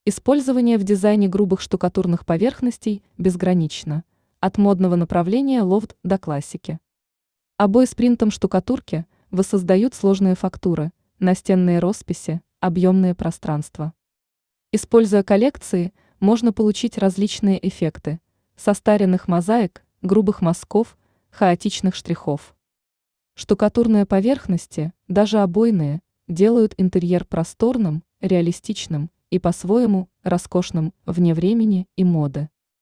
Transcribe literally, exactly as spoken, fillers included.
Использование в дизайне грубых штукатурных поверхностей безгранично, от модного направления лофт до классики. Обои с принтом штукатурки воссоздают сложные фактуры, настенные росписи, объемные пространства. Используя коллекции, можно получить различные эффекты – состаренных мозаик, грубых мазков, хаотичных штрихов. Штукатурные поверхности, даже обойные, делают интерьер просторным, реалистичным и по-своему роскошным вне времени и моды.